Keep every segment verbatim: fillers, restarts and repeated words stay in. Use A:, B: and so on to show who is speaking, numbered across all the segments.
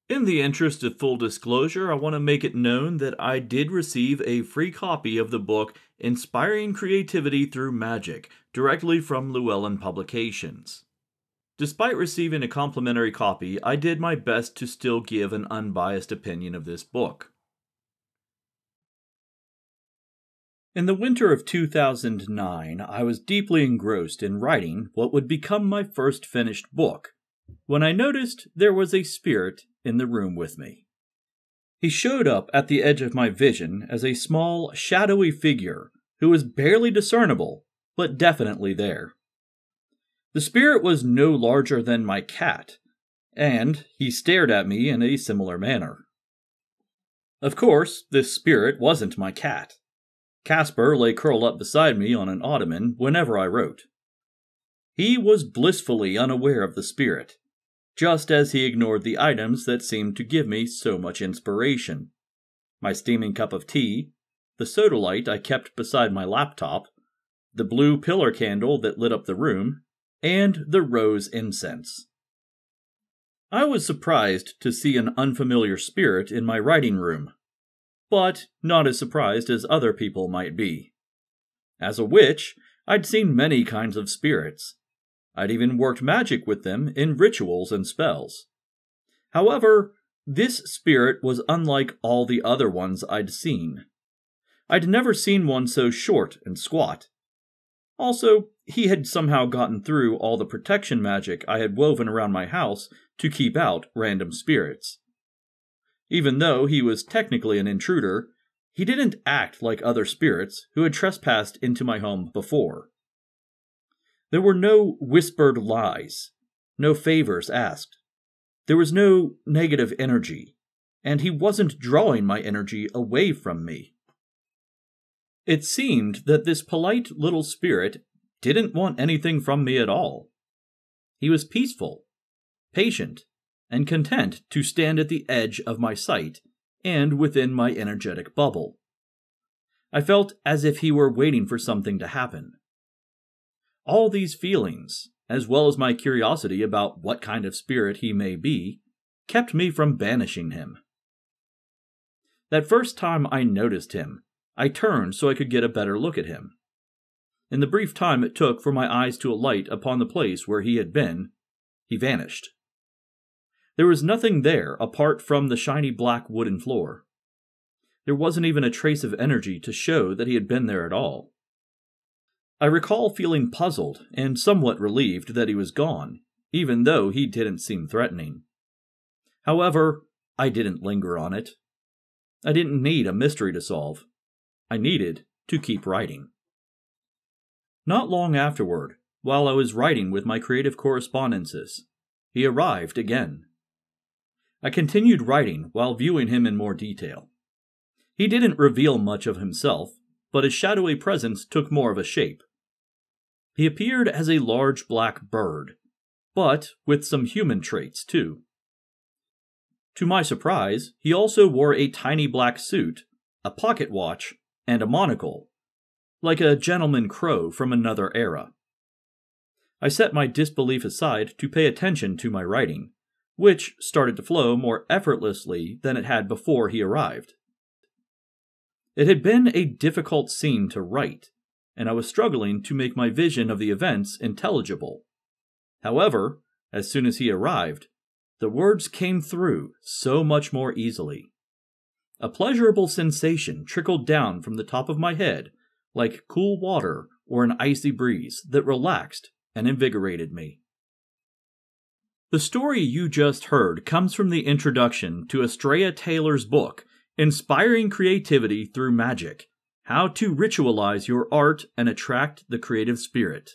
A: In the interest of full disclosure, I want to make it known that I did receive a free copy of the book Inspiring Creativity Through Magic directly from Llewellyn Publications. Despite receiving a complimentary copy, I did my best to still give an unbiased opinion of this book. In the winter of two thousand nine, I was deeply engrossed in writing what would become my first finished book, when I noticed there was a spirit in the room with me. He showed up at the edge of my vision as a small, shadowy figure who was barely discernible, but definitely there. The spirit was no larger than my cat, and he stared at me in a similar manner. Of course, this spirit wasn't my cat. Casper lay curled up beside me on an ottoman whenever I wrote. He was blissfully unaware of the spirit, just as he ignored the items that seemed to give me so much inspiration. My steaming cup of tea, the sodalite I kept beside my laptop, the blue pillar candle that lit up the room, and the rose incense. I was surprised to see an unfamiliar spirit in my writing room, but not as surprised as other people might be. As a witch, I'd seen many kinds of spirits. I'd even worked magic with them in rituals and spells. However, this spirit was unlike all the other ones I'd seen. I'd never seen one so short and squat. Also, he had somehow gotten through all the protection magic I had woven around my house to keep out random spirits. Even though he was technically an intruder, he didn't act like other spirits who had trespassed into my home before. There were no whispered lies, no favors asked. There was no negative energy, and he wasn't drawing my energy away from me. It seemed that this polite little spirit didn't want anything from me at all. He was peaceful, patient, and content to stand at the edge of my sight and within my energetic bubble. I felt as if he were waiting for something to happen. All these feelings, as well as my curiosity about what kind of spirit he may be, kept me from banishing him. That first time I noticed him, I turned so I could get a better look at him. In the brief time it took for my eyes to alight upon the place where he had been, he vanished. There was nothing there apart from the shiny black wooden floor. There wasn't even a trace of energy to show that he had been there at all. I recall feeling puzzled and somewhat relieved that he was gone, even though he didn't seem threatening. However, I didn't linger on it. I didn't need a mystery to solve. I needed to keep writing. Not long afterward, while I was writing with my creative correspondences, he arrived again. I continued writing while viewing him in more detail. He didn't reveal much of himself, but his shadowy presence took more of a shape. He appeared as a large black bird, but with some human traits too. To my surprise, he also wore a tiny black suit, a pocket watch, and a monocle, like a gentleman crow from another era. I set my disbelief aside to pay attention to my writing, which started to flow more effortlessly than it had before he arrived. It had been a difficult scene to write, and I was struggling to make my vision of the events intelligible. However, as soon as he arrived, the words came through so much more easily. A pleasurable sensation trickled down from the top of my head like cool water or an icy breeze that relaxed and invigorated me. The story you just heard comes from the introduction to Estrella Taylor's book, Inspiring Creativity Through Magic: How to Ritualize Your Art and Attract the Creative Spirit.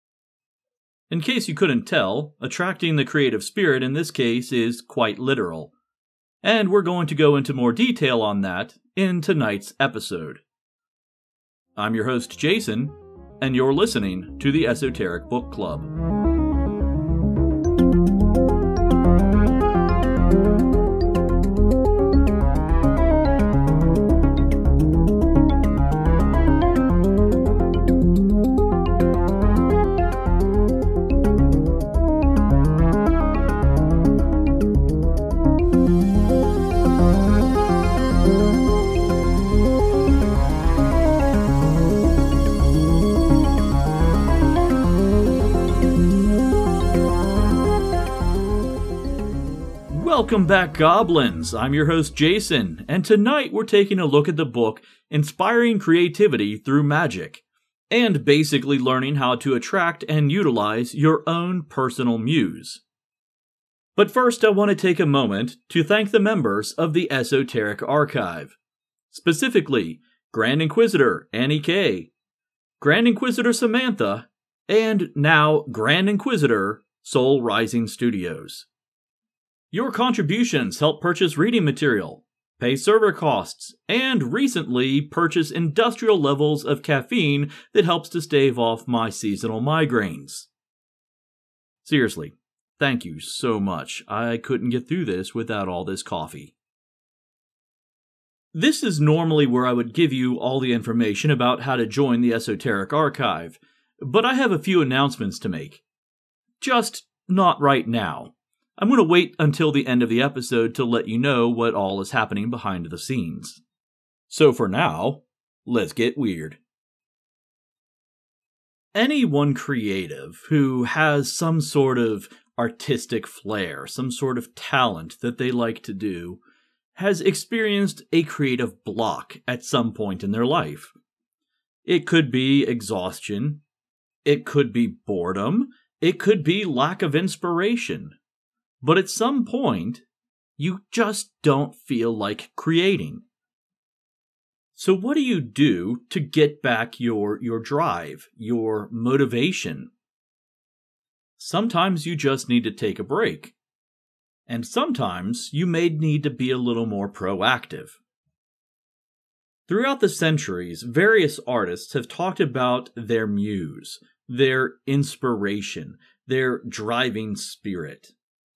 A: In case you couldn't tell, attracting the creative spirit in this case is quite literal, and we're going to go into more detail on that in tonight's episode. I'm your host Jason, and you're listening to the Esoteric Book Club. Welcome back, Goblins! I'm your host, Jason, and tonight we're taking a look at the book Inspiring Creativity Through Magic, and basically learning how to attract and utilize your own personal muse. But first, I want to take a moment to thank the members of the Esoteric Archive, specifically Grand Inquisitor Annie K, Grand Inquisitor Samantha, and now Grand Inquisitor Soul Rising Studios. Your contributions help purchase reading material, pay server costs, and recently purchase industrial levels of caffeine that helps to stave off my seasonal migraines. Seriously, thank you so much. I couldn't get through this without all this coffee. This is normally where I would give you all the information about how to join the Esoteric Archive, but I have a few announcements to make. Just not right now. I'm going to wait until the end of the episode to let you know what all is happening behind the scenes. So for now, let's get weird. Anyone creative who has some sort of artistic flair, some sort of talent that they like to do, has experienced a creative block at some point in their life. It could be exhaustion, it could be boredom, it could be lack of inspiration. But at some point, you just don't feel like creating. So what do you do to get back your, your drive, your motivation? Sometimes you just need to take a break. And sometimes you may need to be a little more proactive. Throughout the centuries, various artists have talked about their muse, their inspiration, their driving spirit.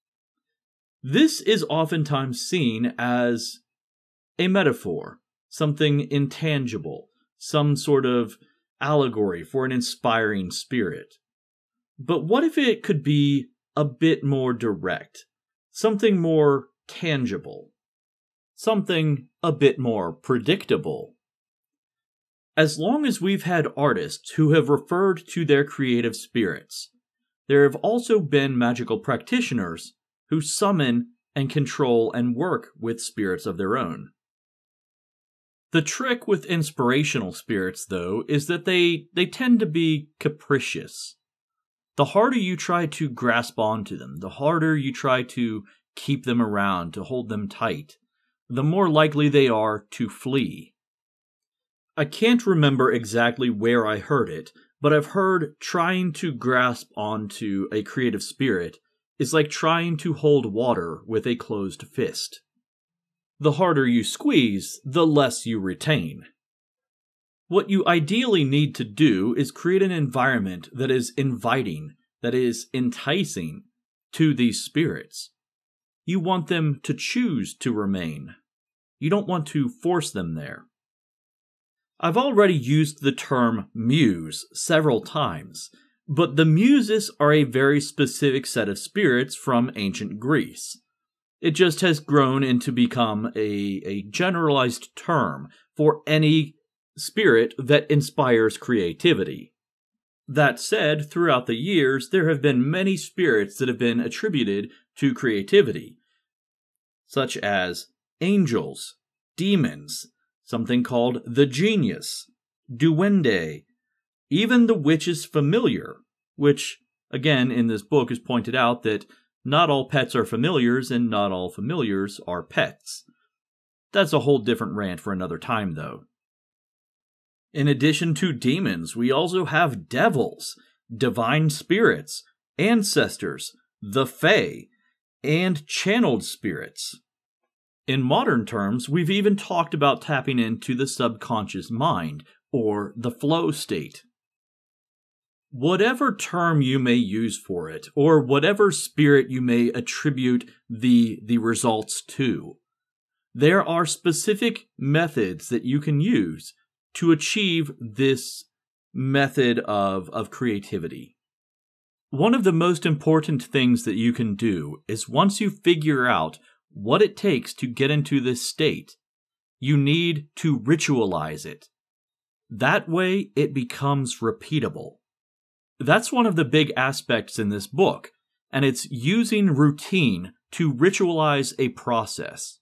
A: This is oftentimes seen as a metaphor, something intangible, some sort of allegory for an inspiring spirit. But what if it could be a bit more direct, something more tangible, something a bit more predictable? As long as we've had artists who have referred to their creative spirits, there have also been magical practitioners who summon and control and work with spirits of their own. The trick with inspirational spirits, though, is that they, they tend to be capricious. The harder you try to grasp onto them, the harder you try to keep them around, to hold them tight, the more likely they are to flee. I can't remember exactly where I heard it, but I've heard trying to grasp onto a creative spirit is like trying to hold water with a closed fist. The harder you squeeze, the less you retain. What you ideally need to do is create an environment that is inviting, that is enticing to these spirits. You want them to choose to remain. You don't want to force them there. I've already used the term muse several times, but the muses are a very specific set of spirits from ancient Greece. It just has grown into become a, a generalized term for any spirit that inspires creativity. That said, throughout the years, there have been many spirits that have been attributed to creativity, such as angels, demons, something called the genius, duende, even the witch's familiar, which, again, in this book is pointed out that not all pets are familiars and not all familiars are pets. That's a whole different rant for another time, though. In addition to demons, we also have devils, divine spirits, ancestors, the Fae, and channeled spirits. In modern terms, we've even talked about tapping into the subconscious mind, or the flow state. Whatever term you may use for it, or whatever spirit you may attribute the, the results to, there are specific methods that you can use to achieve this method of, of creativity. One of the most important things that you can do is once you figure out what it takes to get into this state, you need to ritualize it. That way it becomes repeatable. That's one of the big aspects in this book, and it's using routine to ritualize a process.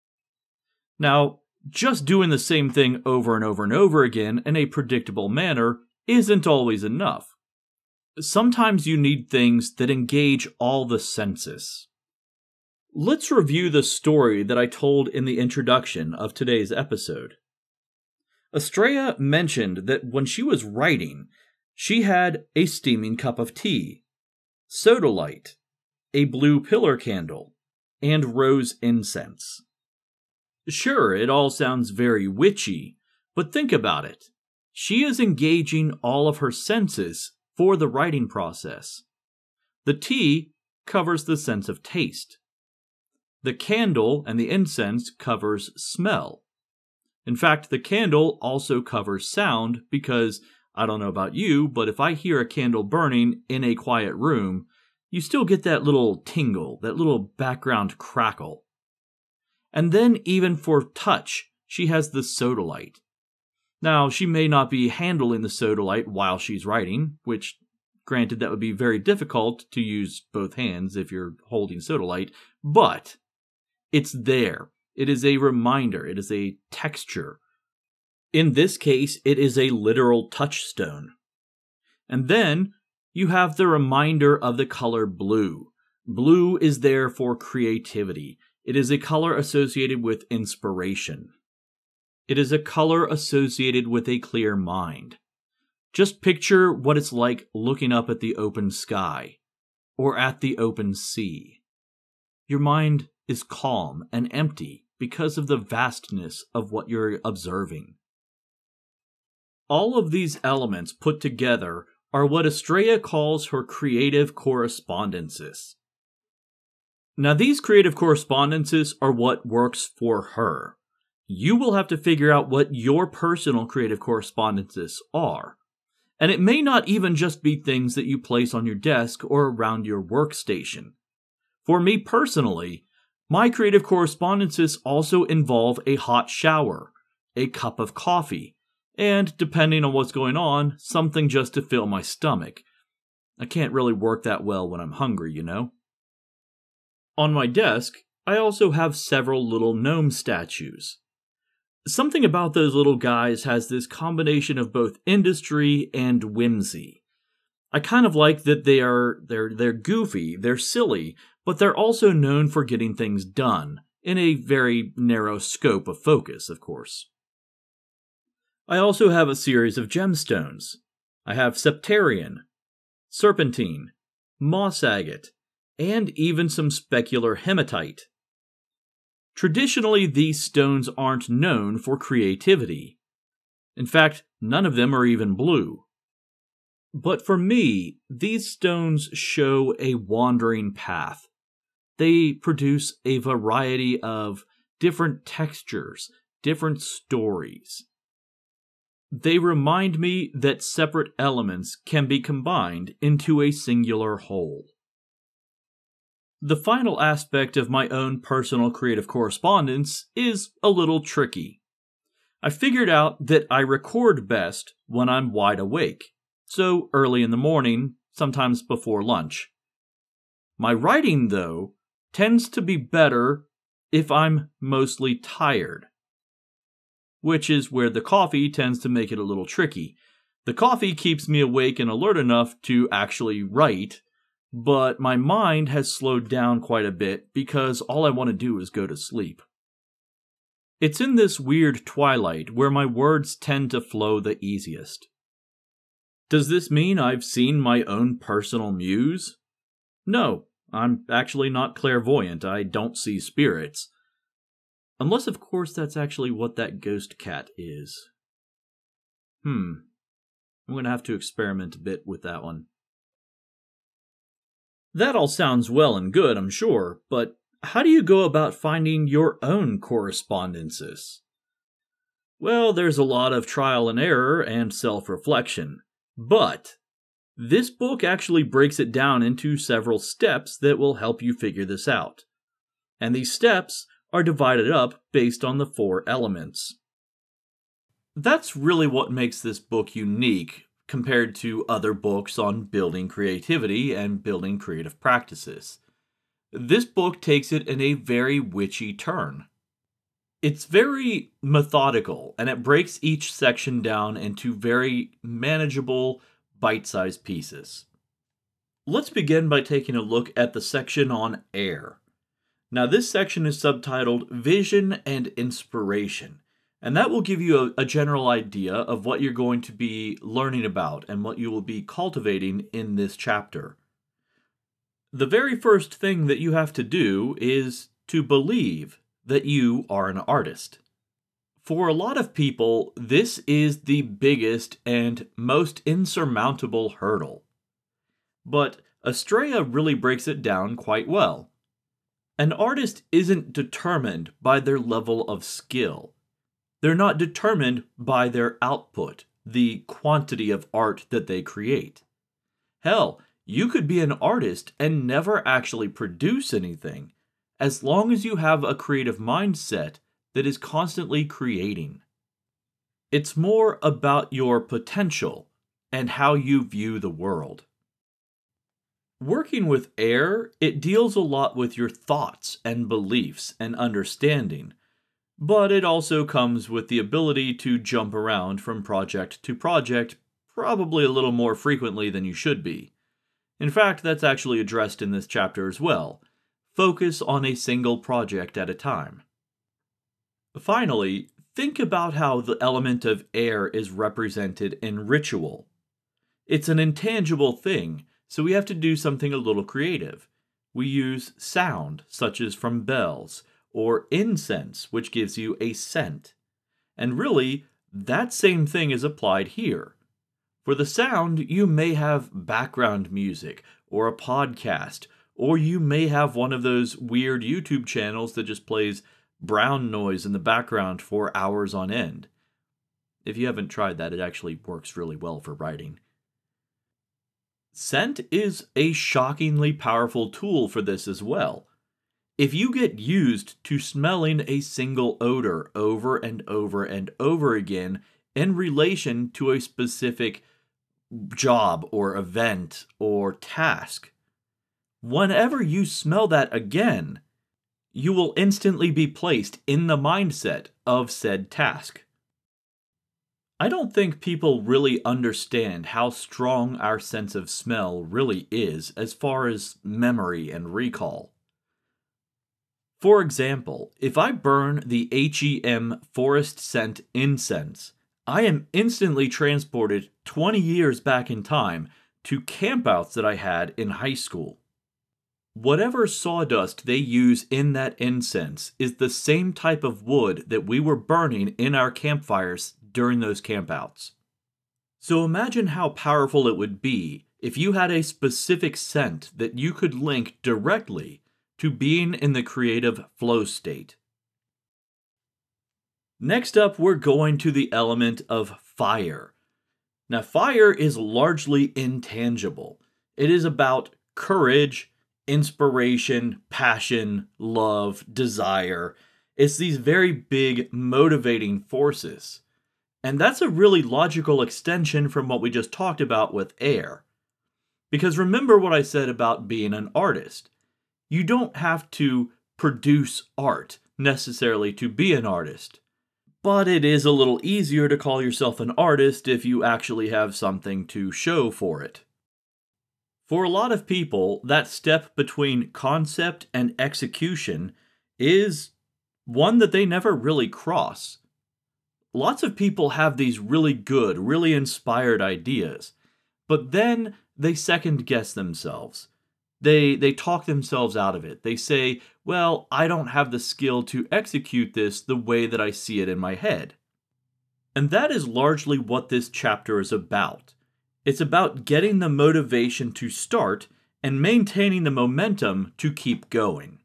A: Now, just doing the same thing over and over and over again in a predictable manner isn't always enough. Sometimes you need things that engage all the senses. Let's review the story that I told in the introduction of today's episode. Estrella mentioned that when she was writing, she had a steaming cup of tea, sodalite, a blue pillar candle, and rose incense. Sure, it all sounds very witchy, but think about it. She is engaging all of her senses for the writing process. The tea covers the sense of taste. The candle and the incense covers smell. In fact, the candle also covers sound because, I don't know about you, but if I hear a candle burning in a quiet room, you still get that little tingle, that little background crackle. And then even for touch, she has the sodalite. Now, she may not be handling the sodalite while she's writing, which, granted, that would be very difficult to use both hands if you're holding sodalite, but it's there. It is a reminder. It is a texture. In this case, it is a literal touchstone. And then you have the reminder of the color blue. Blue is there for creativity. It is a color associated with inspiration. It is a color associated with a clear mind. Just picture what it's like looking up at the open sky, or at the open sea. Your mind is calm and empty because of the vastness of what you're observing. All of these elements put together are what Estrella calls her creative correspondences. Now, these creative correspondences are what works for her. You will have to figure out what your personal creative correspondences are. And it may not even just be things that you place on your desk or around your workstation. For me personally, my creative correspondences also involve a hot shower, a cup of coffee, and, depending on what's going on, something just to fill my stomach. I can't really work that well when I'm hungry, you know? On my desk, I also have several little gnome statues. Something about those little guys has this combination of both industry and whimsy. I kind of like that they are they're they're goofy, they're silly, but they're also known for getting things done, in a very narrow scope of focus, of course. I also have a series of gemstones. I have septarian, serpentine, moss agate, and even some specular hematite. Traditionally, these stones aren't known for creativity. In fact, none of them are even blue. But for me, these stones show a wandering path. They produce a variety of different textures, different stories. They remind me that separate elements can be combined into a singular whole. The final aspect of my own personal creative correspondence is a little tricky. I figured out that I record best when I'm wide awake, so early in the morning, sometimes before lunch. My writing, though, tends to be better if I'm mostly tired, which is where the coffee tends to make it a little tricky. The coffee keeps me awake and alert enough to actually write, but my mind has slowed down quite a bit because all I want to do is go to sleep. It's in this weird twilight where my words tend to flow the easiest. Does this mean I've seen my own personal muse? No, I'm actually not clairvoyant. I don't see spirits. Unless, of course, that's actually what that ghost cat is. Hmm. I'm going to have to experiment a bit with that one. That all sounds well and good, I'm sure, but how do you go about finding your own correspondences? Well, there's a lot of trial and error and self-reflection, but this book actually breaks it down into several steps that will help you figure this out. And these steps are divided up based on the four elements. That's really what makes this book unique compared to other books on building creativity and building creative practices. this book takes it in a very witchy turn. It's very methodical, and it breaks each section down into very manageable, bite-sized pieces. Let's begin by taking a look at the section on air. Now, this section is subtitled Vision and Inspiration, and that will give you a, a general idea of what you're going to be learning about and what you will be cultivating in this chapter. The very first thing that you have to do is to believe that you are an artist. For a lot of people, this is the biggest and most insurmountable hurdle. But Estrella really breaks it down quite well. An artist isn't determined by their level of skill. They're not determined by their output, the quantity of art that they create. Hell, you could be an artist and never actually produce anything, as long as you have a creative mindset that is constantly creating. It's more about your potential and how you view the world. Working with air, it deals a lot with your thoughts and beliefs and understanding, but it also comes with the ability to jump around from project to project, probably a little more frequently than you should be. In fact, that's actually addressed in this chapter as well. Focus on a single project at a time. Finally, think about how the element of air is represented in ritual. It's an intangible thing, so we have to do something a little creative. We use sound, such as from bells, or incense, which gives you a scent. And really, that same thing is applied here. For the sound, you may have background music, or a podcast, or you may have one of those weird YouTube channels that just plays brown noise in the background for hours on end. If you haven't tried that, it actually works really well for writing. Scent is a shockingly powerful tool for this as well. If you get used to smelling a single odor over and over and over again in relation to a specific job or event or task, whenever you smell that again, you will instantly be placed in the mindset of said task. I don't think people really understand how strong our sense of smell really is as far as memory and recall. For example, if I burn the H E M Forest Scent incense, I am instantly transported twenty years back in time to campouts that I had in high school. Whatever sawdust they use in that incense is the same type of wood that we were burning in our campfires during those campouts. So imagine how powerful it would be if you had a specific scent that you could link directly to being in the creative flow state. Next up, we're going to the element of fire. Now, fire is largely intangible. It is about courage, inspiration, passion, love, desire. It's these very big motivating forces. And that's a really logical extension from what we just talked about with air. Because remember what I said about being an artist. You don't have to produce art necessarily to be an artist. But it is a little easier to call yourself an artist if you actually have something to show for it. For a lot of people, that step between concept and execution is one that they never really cross. Lots of people have these really good, really inspired ideas, but then they second-guess themselves. They, they talk themselves out of it. They say, well, I don't have the skill to execute this the way that I see it in my head. And that is largely what this chapter is about. It's about getting the motivation to start and maintaining the momentum to keep going.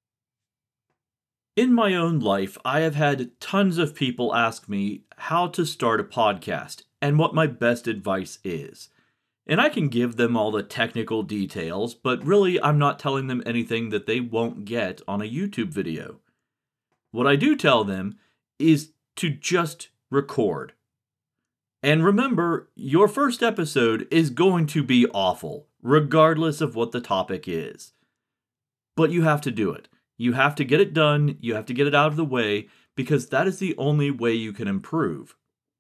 A: In my own life, I have had tons of people ask me how to start a podcast and what my best advice is. And I can give them all the technical details, but really I'm not telling them anything that they won't get on a YouTube video. What I do tell them is to just record. And remember, your first episode is going to be awful, regardless of what the topic is. but you have to do it. You have to get it done, you have to get it out of the way, because that is the only way you can improve.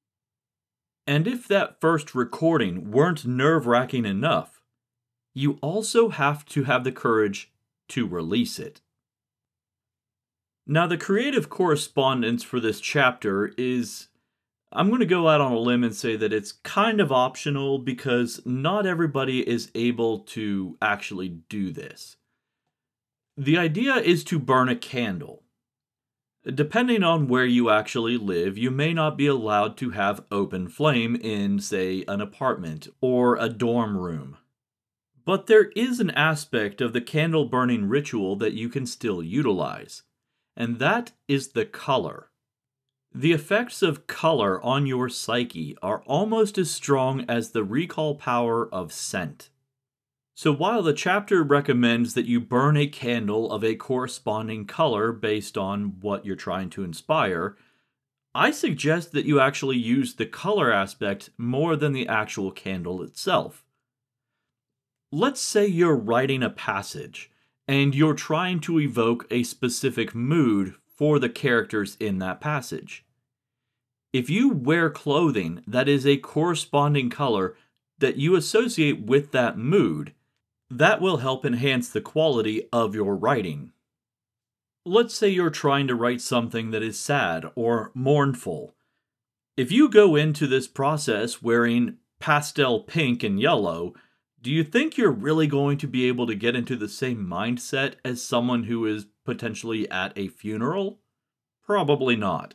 A: And if that first recording weren't nerve-wracking enough, you also have to have the courage to release it. Now, the creative correspondence for this chapter is, I'm going to go out on a limb and say that it's kind of optional because not everybody is able to actually do this. The idea is to burn a candle. Depending on where you actually live, you may not be allowed to have open flame in, say, an apartment or a dorm room. But there is an aspect of the candle burning ritual that you can still utilize, and that is the color. The effects of color on your psyche are almost as strong as the recall power of scent. So while the chapter recommends that you burn a candle of a corresponding color based on what you're trying to inspire, I suggest that you actually use the color aspect more than the actual candle itself. Let's say you're writing a passage, and you're trying to evoke a specific mood for the characters in that passage. If you wear clothing that is a corresponding color that you associate with that mood, that will help enhance the quality of your writing. Let's say you're trying to write something that is sad or mournful. If you go into this process wearing pastel pink and yellow, do you think you're really going to be able to get into the same mindset as someone who is potentially at a funeral? Probably not.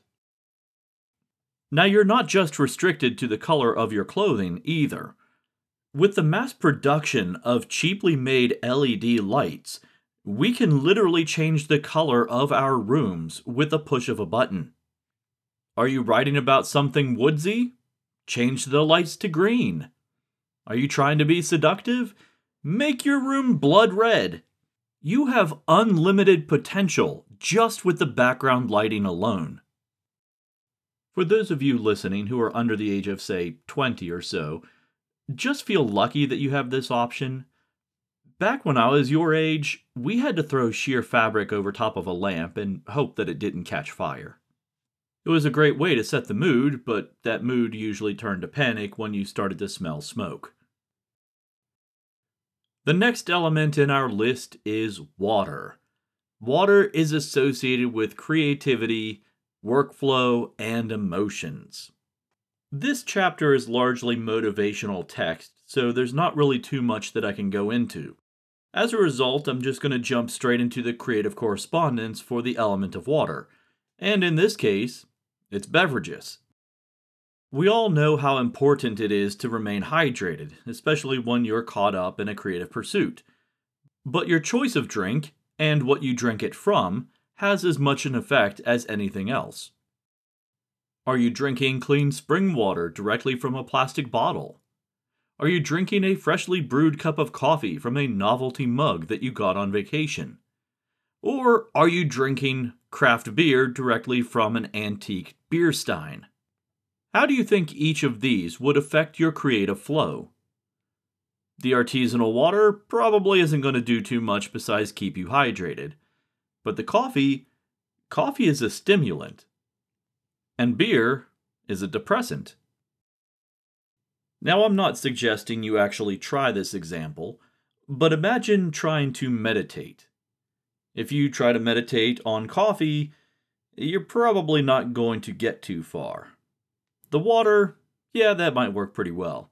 A: Now, you're not just restricted to the color of your clothing either. With the mass production of cheaply made L E D lights, we can literally change the color of our rooms with a push of a button. Are you writing about something woodsy? Change the lights to green. Are you trying to be seductive? Make your room blood red. You have unlimited potential just with the background lighting alone. For those of you listening who are under the age of, say, twenty or so, just feel lucky that you have this option. Back when I was your age, we had to throw sheer fabric over top of a lamp and hope that it didn't catch fire. It was a great way to set the mood, but that mood usually turned to panic when you started to smell smoke. The next element in our list is water. Water is associated with creativity, workflow, and emotions. This chapter is largely motivational text, so there's not really too much that I can go into. As a result, I'm just going to jump straight into the creative correspondence for the element of water, and in this case, it's beverages. We all know how important it is to remain hydrated, especially when you're caught up in a creative pursuit. But your choice of drink, and what you drink it from, has as much an effect as anything else. Are you drinking clean spring water directly from a plastic bottle? Are you drinking a freshly brewed cup of coffee from a novelty mug that you got on vacation? Or are you drinking craft beer directly from an antique beer stein? How do you think each of these would affect your creative flow? The artisanal water probably isn't going to do too much besides keep you hydrated. But the coffee, coffee is a stimulant. And beer is a depressant. Now, I'm not suggesting you actually try this example, but imagine trying to meditate. If you try to meditate on coffee, you're probably not going to get too far. The water, yeah, that might work pretty well.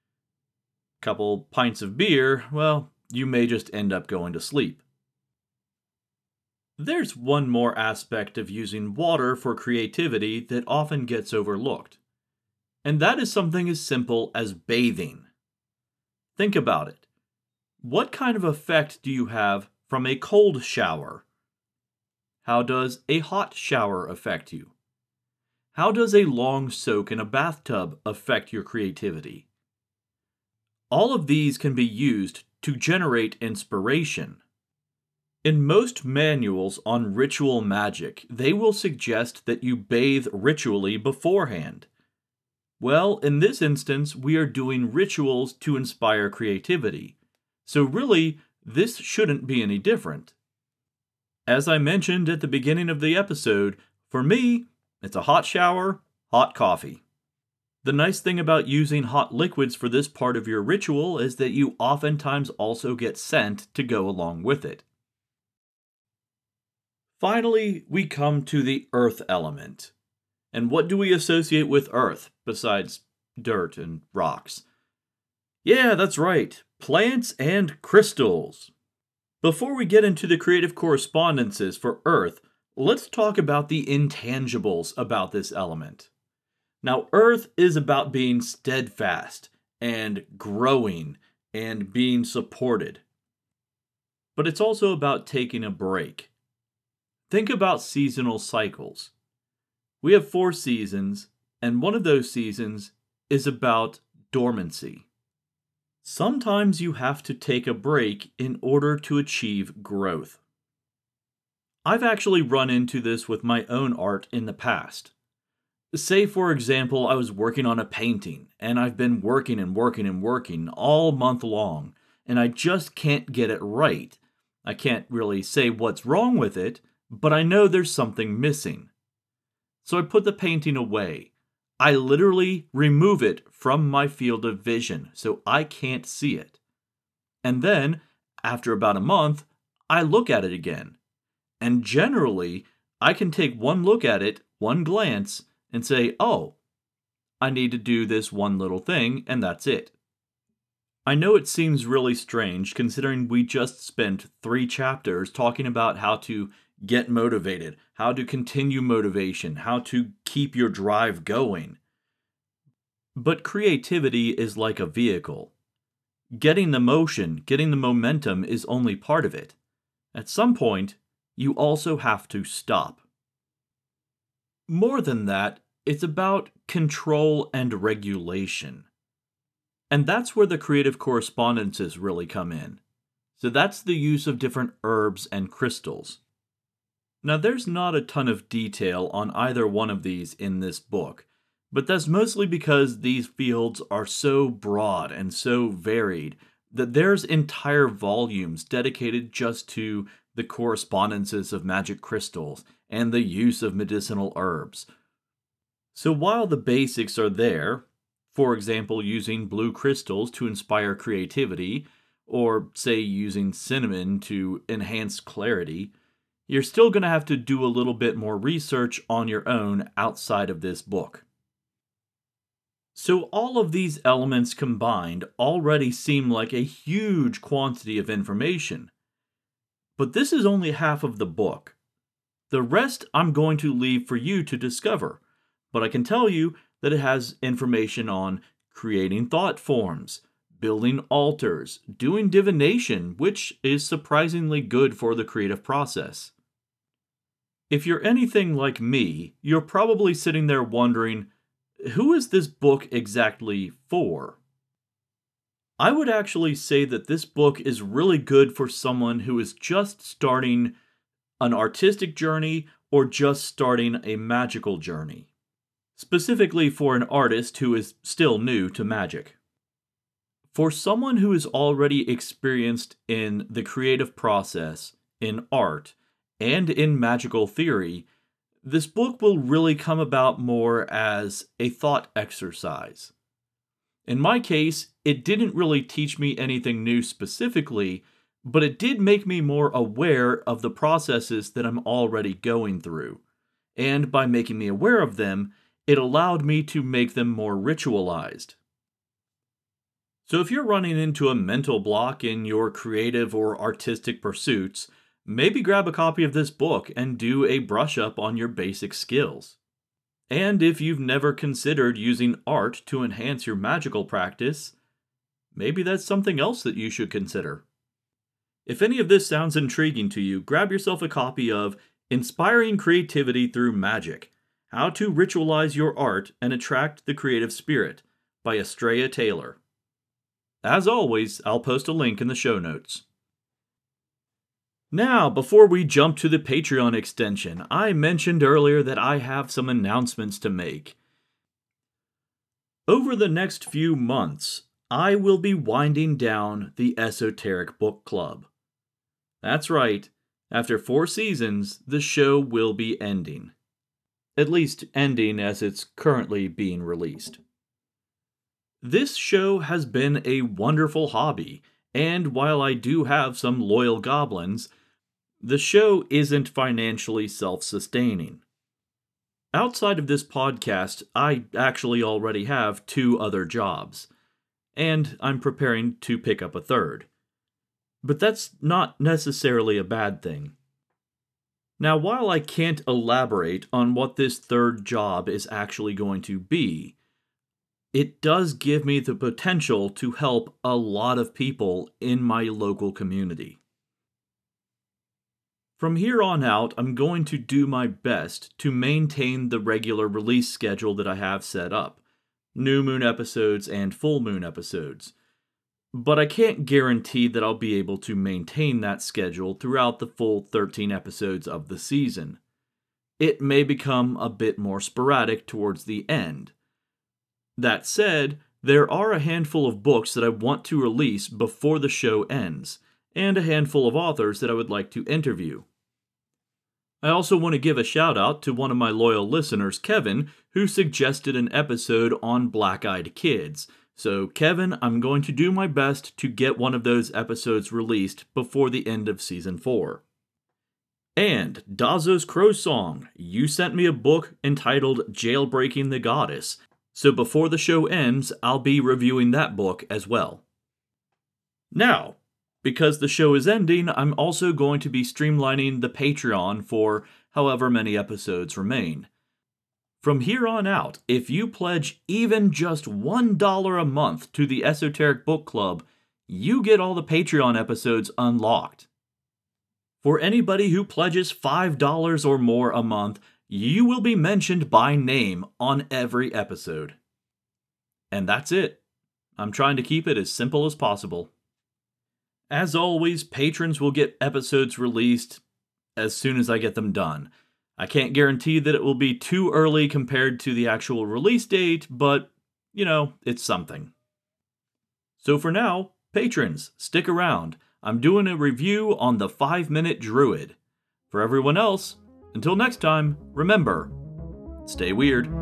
A: Couple pints of beer, well, you may just end up going to sleep. There's one more aspect of using water for creativity that often gets overlooked, and that is something as simple as bathing. Think about it. What kind of effect do you have from a cold shower? How does a hot shower affect you? How does a long soak in a bathtub affect your creativity? All of these can be used to generate inspiration. In most manuals on ritual magic, they will suggest that you bathe ritually beforehand. Well, in this instance, we are doing rituals to inspire creativity. So really, this shouldn't be any different. As I mentioned at the beginning of the episode, for me, it's a hot shower, hot coffee. The nice thing about using hot liquids for this part of your ritual is that you oftentimes also get scent to go along with it. Finally, we come to the earth element. And what do we associate with earth besides dirt and rocks? Yeah, that's right, plants and crystals. Before we get into the creative correspondences for earth, let's talk about the intangibles about this element. Now, earth is about being steadfast and growing and being supported. But it's also about taking a break. Think about seasonal cycles. We have four seasons, and one of those seasons is about dormancy. Sometimes you have to take a break in order to achieve growth. I've actually run into this with my own art in the past. Say, for example, I was working on a painting, and I've been working and working and working all month long, and I just can't get it right. I can't really say what's wrong with it, but I know there's something missing. So I put the painting away. I literally remove it from my field of vision, so I can't see it. And then, after about a month, I look at it again. And generally, I can take one look at it, one glance, and say, oh, I need to do this one little thing, and that's it. I know it seems really strange considering we just spent three chapters talking about how to get motivated, how to continue motivation, how to keep your drive going. But creativity is like a vehicle. Getting the motion, getting the momentum is only part of it. At some point, you also have to stop. More than that, it's about control and regulation. And that's where the creative correspondences really come in. So that's the use of different herbs and crystals. Now, there's not a ton of detail on either one of these in this book, but that's mostly because these fields are so broad and so varied that there's entire volumes dedicated just to the correspondences of magic crystals and the use of medicinal herbs. So while the basics are there, for example, using blue crystals to inspire creativity, or say using cinnamon to enhance clarity, you're still going to have to do a little bit more research on your own outside of this book. So all of these elements combined already seem like a huge quantity of information. But this is only half of the book. The rest I'm going to leave for you to discover, but I can tell you that it has information on creating thought forms, building altars, doing divination, which is surprisingly good for the creative process. If you're anything like me, you're probably sitting there wondering, who is this book exactly for? I would actually say that this book is really good for someone who is just starting an artistic journey or just starting a magical journey. Specifically for an artist who is still new to magic. For someone who is already experienced in the creative process, in art, and in magical theory, this book will really come about more as a thought exercise. In my case, it didn't really teach me anything new specifically, but it did make me more aware of the processes that I'm already going through. And by making me aware of them, it allowed me to make them more ritualized. So if you're running into a mental block in your creative or artistic pursuits, maybe grab a copy of this book and do a brush up on your basic skills. And if you've never considered using art to enhance your magical practice, maybe that's something else that you should consider. If any of this sounds intriguing to you, grab yourself a copy of Inspiring Creativity Through Magic: How to Ritualize Your Art and Attract the Creative Spirit by Estrella Taylor. As always, I'll post a link in the show notes. Now, before we jump to the Patreon extension, I mentioned earlier that I have some announcements to make. Over the next few months, I will be winding down the Esoteric Book Club. That's right, After four seasons, the show will be ending. At least ending as it's currently being released. This show has been a wonderful hobby, and while I do have some loyal goblins, the show isn't financially self-sustaining. Outside of this podcast, I actually already have two other jobs, and I'm preparing to pick up a third. But that's not necessarily a bad thing. Now, while I can't elaborate on what this third job is actually going to be, it does give me the potential to help a lot of people in my local community. From here on out, I'm going to do my best to maintain the regular release schedule that I have set up, new moon episodes and full moon episodes. But I can't guarantee that I'll be able to maintain that schedule throughout the full thirteen episodes of the season. It may become a bit more sporadic towards the end. That said, there are a handful of books that I want to release before the show ends, and a handful of authors that I would like to interview. I also want to give a shout out to one of my loyal listeners, Kevin, who suggested an episode on Black-Eyed Kids. So Kevin, I'm going to do my best to get one of those episodes released before the end of Season four. And Dazo's Crow Song, you sent me a book entitled Jailbreaking the Goddess, so before the show ends, I'll be reviewing that book as well. Now, because the show is ending, I'm also going to be streamlining the Patreon for however many episodes remain. From here on out, if you pledge even just one dollar a month to the Esoteric Book Club, you get all the Patreon episodes unlocked. For anybody who pledges five dollars or more a month, you will be mentioned by name on every episode. And that's it. I'm trying to keep it as simple as possible. As always, patrons will get episodes released as soon as I get them done. I can't guarantee that it will be too early compared to the actual release date, but, you know, it's something. So for now, patrons, stick around. I'm doing a review on the five minute Druid. For everyone else, until next time, remember, stay weird.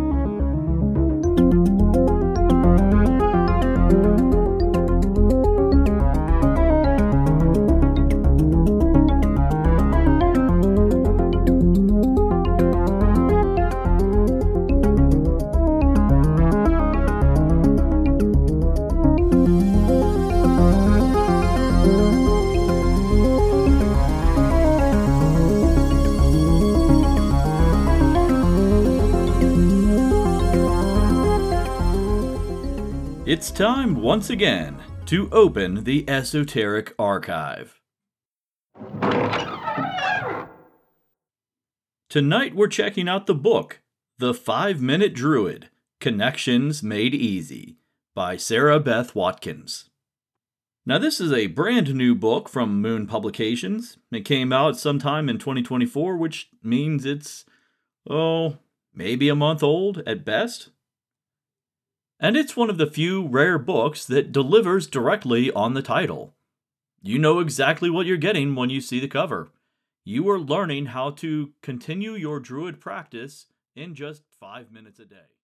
A: It's time, once again, to open the Esoteric Archive. Tonight we're checking out the book, The Five Minute Druid, Connections Made Easy, by Sarah Beth Watkins. Now this is a brand new book from Moon Publications. It came out sometime in twenty twenty-four, which means it's, oh, maybe a month old at best. And it's one of the few rare books that delivers directly on the title. You know exactly what you're getting when you see the cover. You are learning how to continue your druid practice in just five minutes a day.